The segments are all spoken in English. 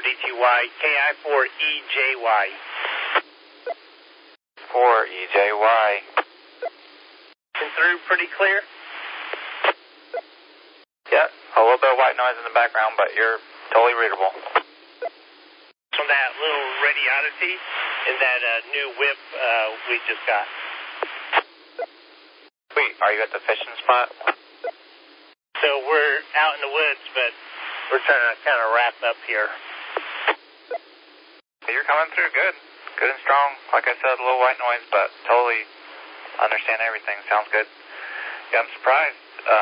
4DTY, KI4EJY. 4EJY. And through pretty clear? Yep, a little bit of white noise in the background, but you're totally readable. On that little Radiodity and that new whip we just got. Sweet, are you at the fishing spot? So we're out in the woods, but we're trying to kind of wrap up here. You're coming through good. Good and strong. Like I said, a little white noise, but totally understand everything. Sounds good. Yeah, I'm surprised.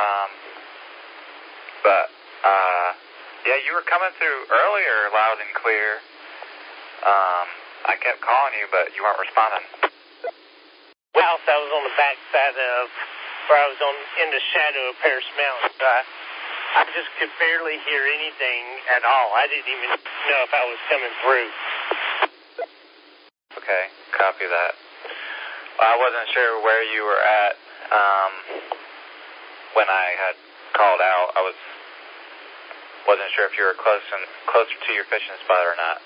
Yeah, you were coming through earlier loud and clear. I kept calling you, but you weren't responding. Well, so I was on the back side of, where I was in the shadow of Paris Mountain. So I just could barely hear anything at all. I didn't even know if I was coming through. Okay, copy that. Well, I wasn't sure where you were at when I had called out. I wasn't sure if you were closer to your fishing spot or not.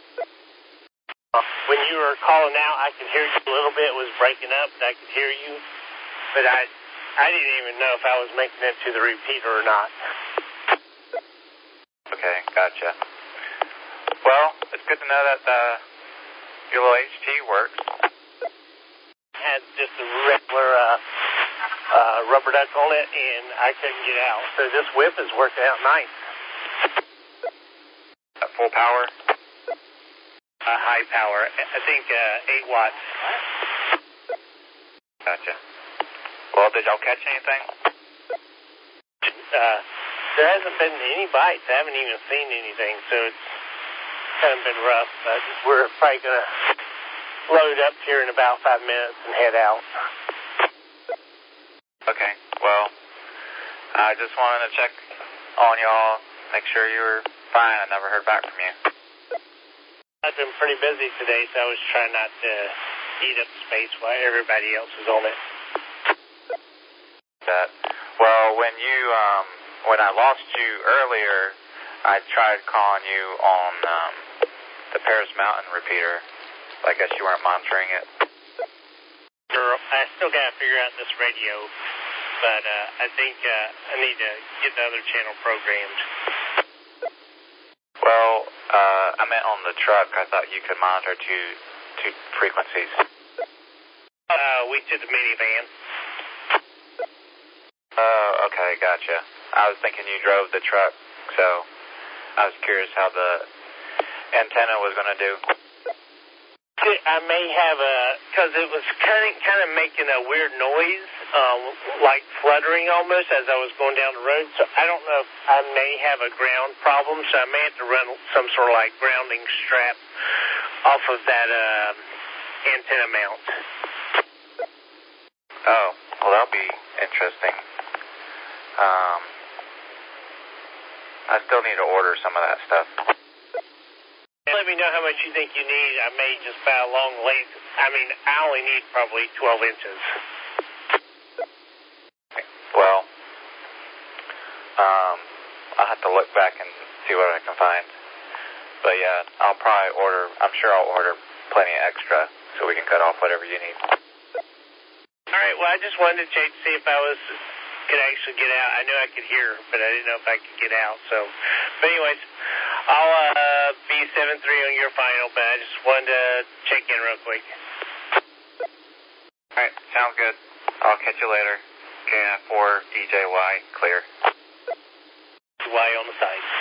When you were calling out, I could hear you a little bit. It was breaking up, but I could hear you. But I didn't even know if I was making it to the repeater or not. Okay, gotcha. Well, it's good to know that your little HT works. I had just a regular rubber duck on it, and I couldn't get out. So this whip is working out nice. At full power? High power. I think 8 watts. Gotcha. Well, did y'all catch anything? There hasn't been any bites. I haven't even seen anything, so it's kind of been rough. But we're probably going to load up here in about 5 minutes and head out. Okay. Well, I just wanted to check on y'all, make sure you were fine. I never heard back from you. I've been pretty busy today, so I was trying not to eat up space while everybody else was on it. Well, when I lost you earlier, I tried calling you on the Paris Mountain repeater. I guess you weren't monitoring it. I still got to figure out this radio, but I think I need to get the other channel programmed. Well, I meant on the truck. I thought you could monitor two frequencies. We took the minivan. Oh, okay, gotcha. I was thinking you drove the truck, so I was curious how the antenna was going to do. I may have because it was kind of making a weird noise, like fluttering almost as I was going down the road. So I don't know if I may have a ground problem, so I may have to run some sort of like grounding strap off of that antenna mount. Oh, well, that'll be interesting. I still need to order some of that stuff. Let me know how much you think you need. I may just buy a long length. I mean, I only need probably 12 inches. Well, I'll have to look back and see what I can find. But yeah, I'm sure I'll order plenty of extra so we can cut off whatever you need. All right, well, I just wanted to check to see if I could actually get out. I knew I could hear, but I didn't know if I could get out. So, but anyways, I'll be 7-3 on your final, but I just wanted to check in real quick. All right, sounds good. I'll catch you later. KI4EJY, clear. Y on the side.